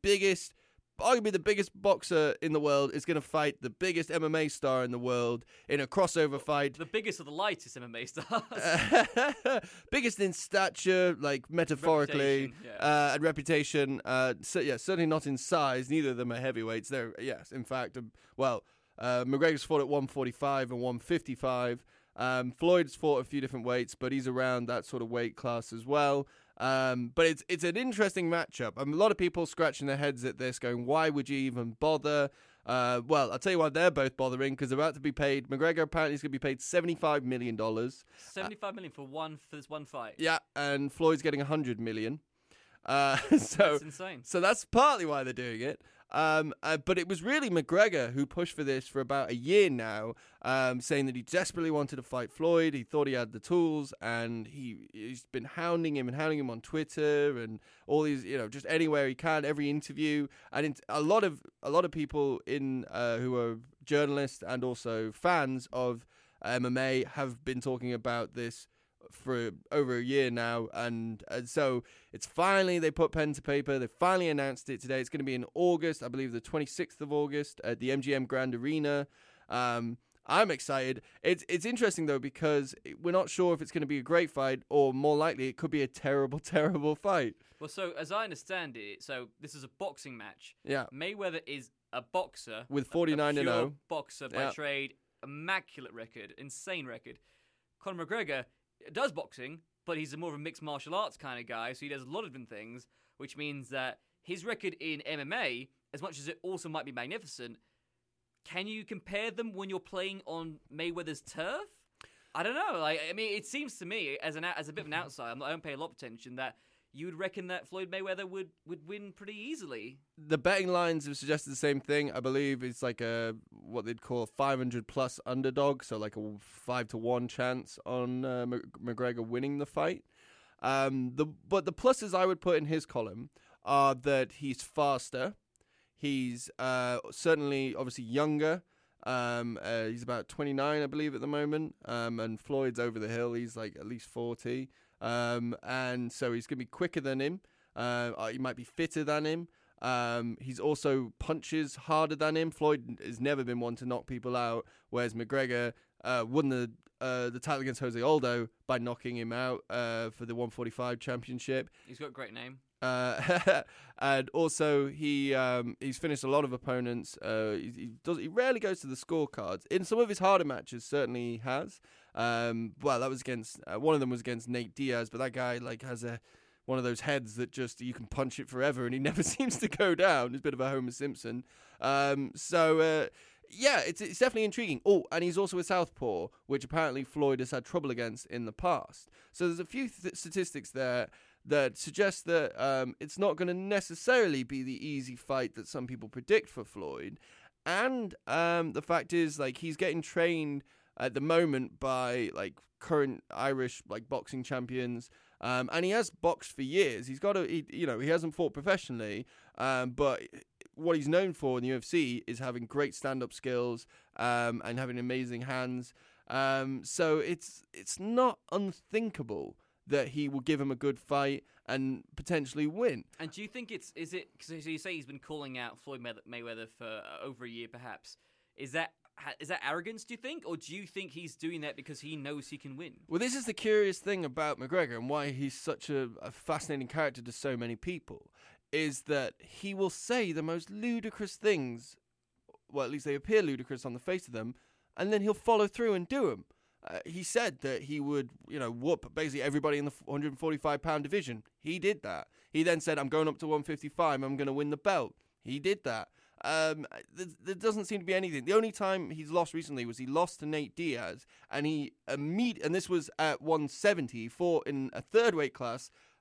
arguably the biggest boxer in the world is going to fight the biggest MMA star in the world in a crossover fight. The biggest of the lightest MMA stars. Biggest in stature, like metaphorically, and reputation. Certainly not in size. Neither of them are heavyweights. In fact, McGregor's fought at 145 and 155. Floyd's fought a few different weights, but he's around that sort of weight class as well. But it's an interesting matchup. A lot of people scratching their heads at this, going, "Why would you even bother?" Well, I'll tell you why they're both bothering, because they're about to be paid. McGregor apparently is going to be paid $75 million. $75 million for this one fight. Yeah, and Floyd's getting $100 million. That's insane. So that's partly why they're doing it. But it was really McGregor who pushed for this for about a year now, saying that he desperately wanted to fight Floyd. He thought he had the tools, and he's been hounding him on Twitter and all these, just anywhere he can, every interview. And a lot of people who are journalists and also fans of MMA have been talking about this for over a year now, and so it's finally, they put pen to paper. They finally announced it today. It's going to be in August, I believe the 26th of August at the MGM Grand Arena. I'm excited. It's interesting though, because we're not sure if it's going to be a great fight, or more likely it could be a terrible, terrible fight. Well, so as I understand it, so this is a boxing match. Yeah. Mayweather is a boxer with 49-0, boxer by trade, immaculate record, insane record. Conor McGregor does boxing, but he's more of a mixed martial arts kind of guy, so he does a lot of different things, which means that his record in MMA, as much as it also might be magnificent, can you compare them when you're playing on Mayweather's turf? I don't know. It seems to me, as a bit of an outsider, I don't pay a lot of attention, that you would reckon that Floyd Mayweather would win pretty easily. The betting lines have suggested the same thing. I believe it's like what they'd call a 500+ underdog, so like a 5-1 chance on McGregor winning the fight. But the pluses I would put in his column are that he's faster. He's certainly, obviously, younger. He's about 29, I believe, at the moment. And Floyd's over the hill. He's like at least 40. And so he's going to be quicker than him. He might be fitter than him. He's also punches harder than him. Floyd has never been one to knock people out, whereas McGregor won the title against Jose Aldo by knocking him out for the 145 championship. He's got a great name. And also he's finished a lot of opponents. He rarely goes to the scorecards. In some of his harder matches, certainly he has. That was against one of them was against Nate Diaz, but that guy has one of those heads that just you can punch it forever, and he never seems to go down. He's a bit of a Homer Simpson. It's definitely intriguing. Oh, and he's also a southpaw, which apparently Floyd has had trouble against in the past. So there's a few statistics there that suggest that it's not going to necessarily be the easy fight that some people predict for Floyd. And the fact is, he's getting trained at the moment by current Irish boxing champions, and he has boxed for years. He's got he hasn't fought professionally, but what he's known for in the UFC is having great stand-up skills and having amazing hands. So it's not unthinkable that he will give him a good fight and potentially win. And do you think because you say he's been calling out Floyd Mayweather for over a year, perhaps? Is that arrogance, do you think? Or do you think he's doing that because he knows he can win? Well, this is the curious thing about McGregor and why he's such a fascinating character to so many people, is that he will say the most ludicrous things, well, at least they appear ludicrous on the face of them, and then he'll follow through and do them. He said that he would, whoop basically everybody in the 145-pound division. He did that. He then said, I'm going up to 155, I'm going to win the belt. He did that. There doesn't seem to be anything. The only time he's lost recently was he lost to Nate Diaz, and and this was at 170. He fought in a third weight class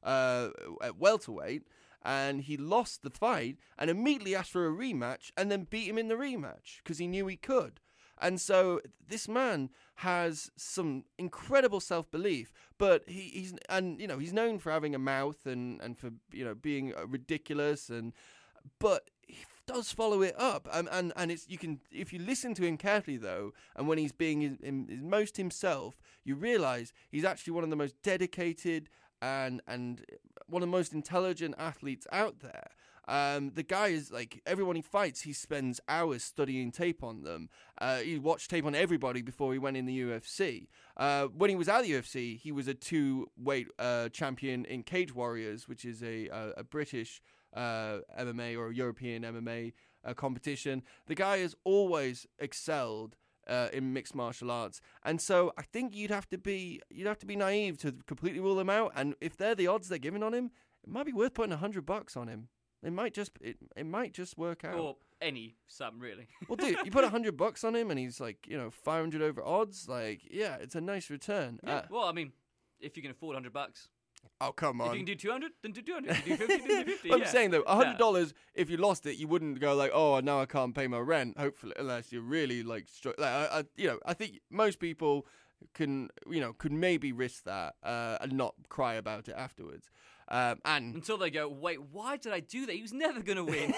at welterweight, and he lost the fight and immediately asked for a rematch and then beat him in the rematch because he knew he could. And so this man has some incredible self-belief, but he's known for having a mouth and for being ridiculous, but he does follow it up, and it's if you listen to him carefully though, and when he's being his most himself, you realise he's actually one of the most dedicated and one of the most intelligent athletes out there. The guy is like, everyone he fights, he spends hours studying tape on them. He watched tape on everybody before he went in the UFC. When he was at the UFC, he was a 2-weight champion in Cage Warriors, which is a British MMA or European MMA competition. The guy has always excelled in mixed martial arts, and so I think you'd have to be naive to completely rule them out. And if they're the odds they're giving on him, it might be worth putting $100 on him. It might just work out. Or any sum, really. Well, dude, you put $100 on him, and he's like 500 over odds. Like, yeah, it's a nice return. Yeah, well, I mean, if you can afford $100. Oh, come on. If you can do 200, then do 200. If you can do 50, then do 50. I'm saying though, $100. If you lost it, you wouldn't go like, "Oh, now I can't pay my rent." Hopefully, unless you're really like, I think most people could maybe risk that and not cry about it afterwards. And until they go, wait, why did I do that? He was never going to win.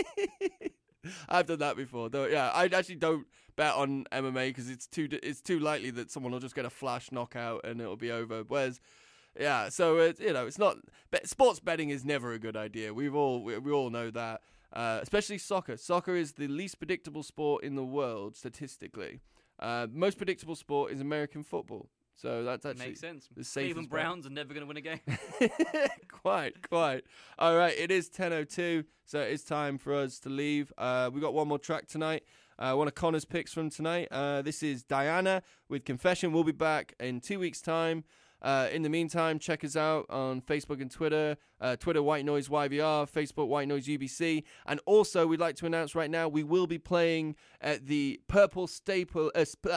I've done that before, though. Yeah, I actually don't bet on MMA because it's too likely that someone will just get a flash knockout and it'll be over. Whereas, yeah, so it's not. Sports betting is never a good idea. We all know that. Especially soccer. Soccer is the least predictable sport in the world statistically. Most predictable sport is American football. So that's actually makes sense. The safest Cleveland Browns are never going to win a game. Quite. All right, it is 10:02, so it's time for us to leave. We got one more track tonight. One of Connor's picks from tonight. This is Diana with Confession. We'll be back in 2 weeks' time. In the meantime, check us out on Facebook and Twitter. Twitter, White Noise YVR. Facebook, White Noise UBC. And also, we'd like to announce right now, we will be playing at the Purple Stapler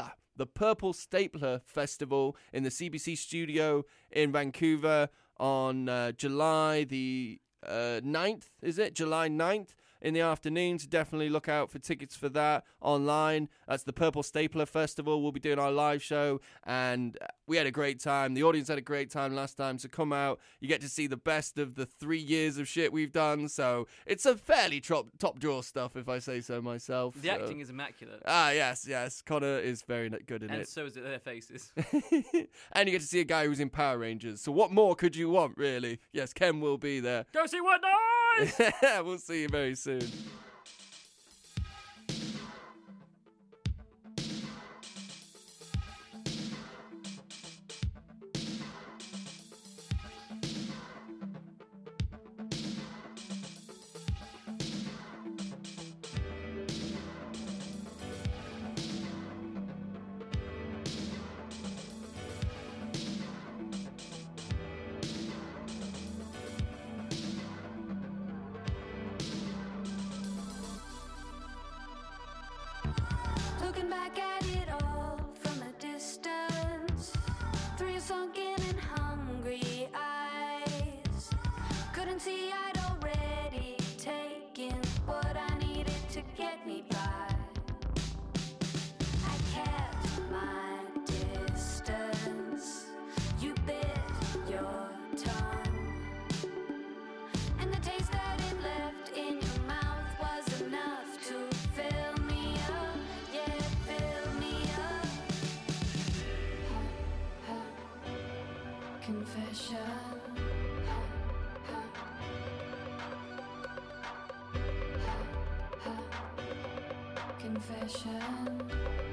Festival in the CBC studio in Vancouver on July the 9th, is it? July 9th in the afternoon, so definitely look out for tickets for that online. That's the Purple Stapler Festival. We'll be doing our live show, and we had a great time. The audience had a great time last time, so come out. You get to see the best of the 3 years of shit we've done, so it's a fairly top draw stuff, if I say so myself. The acting is immaculate. Yes. Connor is very good in it. And so is it their faces. And you get to see a guy who's in Power Rangers, so what more could you want, really? Yes, Ken will be there. Go see White Noise! We'll see you very soon. Looking back at it all from a distance, through your sunken and hungry eyes, couldn't see I'd already taken what I needed to get me by. I kept my distance, you bit your tongue, and the taste that it left in your mouth was enough to fill me up. Yeah, fill me up. Confession. Confession.